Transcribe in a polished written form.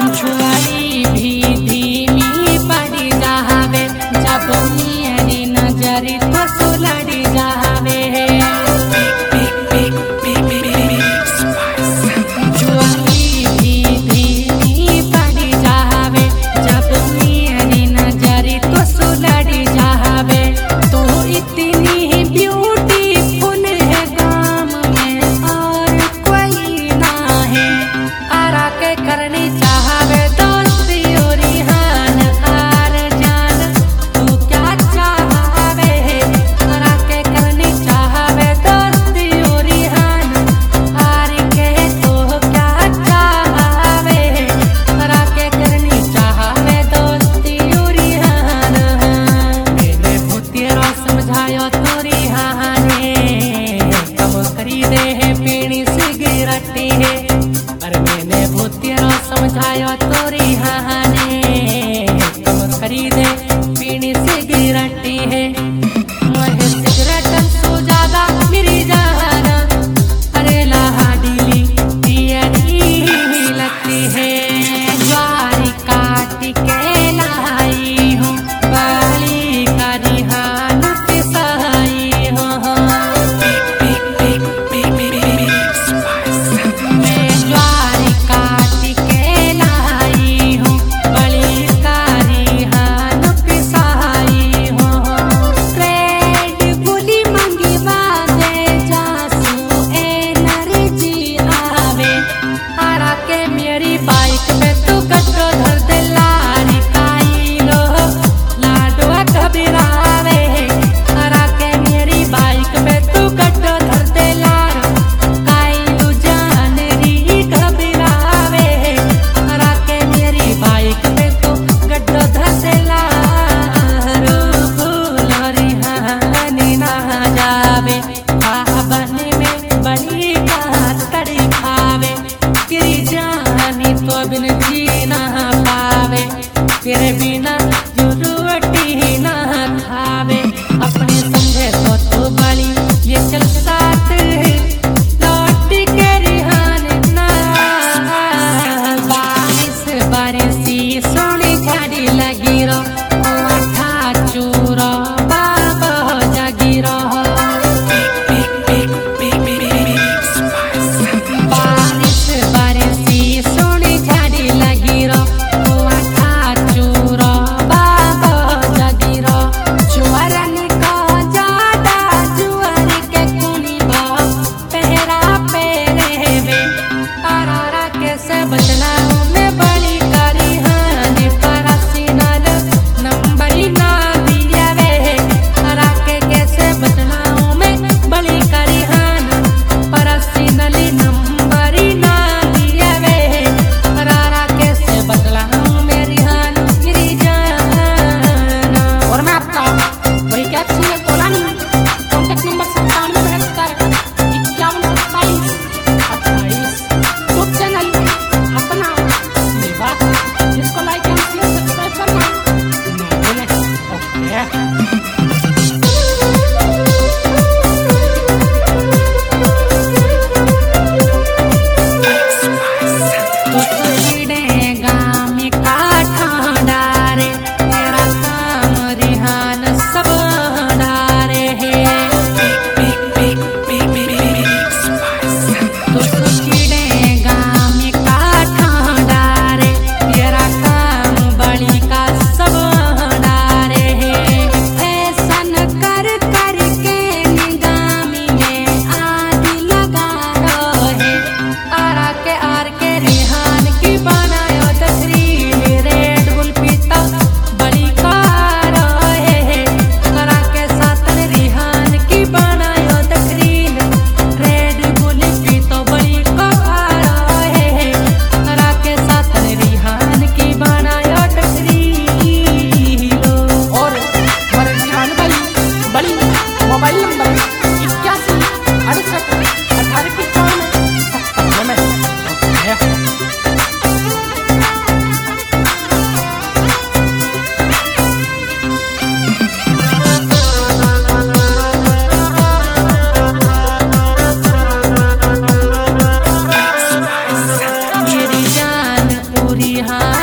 छुआई भी धीमी पड़ जावे जब मेरी नजर तो सुलड़ जावे। छुआई भी धीमी पड़ जावे जब मेरी नजर तो सुलड़ जावे। तो इतनी ब्यूटीफुल है गाम में और कोई ना है। आरा के करनी चाहवे दोस्ती और रिहान आर जान तू क्या चाहवे। आरा के करनी चाहवे दोस्ती और रिहान आर के तो क्या चाहवे। आरा के करनी चाहवे दोस्ती और रिहान मैंने भूतेरा समझायो तो रिहाने कम खरीदे है पीनी सिगरेट है। पर मैंने भूतेरा समझायो तो रिहाने कम खरीदे पीनी सिगरेट है। मुझे सिगरेट सो ज्यादा मेरी जान अरे लाडली तेरी लगती है। ज्वारी काट के लाई हूँ बाली का रिहान पिसाई हूँ। मैं ज्वारी काट के लाई हूँ बली का रिहान पिसाई हूँ। रेड गुली मंगवा दे जासू एनर्जी आवे। आरा के मेरी बाइक में तू कटो धर दे लारी काई लो लाडवा कबीरावे। आरा के मेरी बाइक में तू कटो धर दे लार काई लो जान री कबीरावे। आरा के मेरी बाइक में तू कटो धर दे लार फूलरी हानी ना जावे। बन में बड़ी का तड़ी खावे तेरी जानी तो बिन जी ना पावे। तेरे बिना जो रोटी ना खावे अपने समझे तो तू बड़ी ये चल साथ लौट के रिहान ना। बारिश बारिशी सोनी झाड़ी लगी रो आठा चूरो बाबा जागी रहो। बारिश बारिशी सोनी झाड़ी लगी रो आठा चूरो हाँ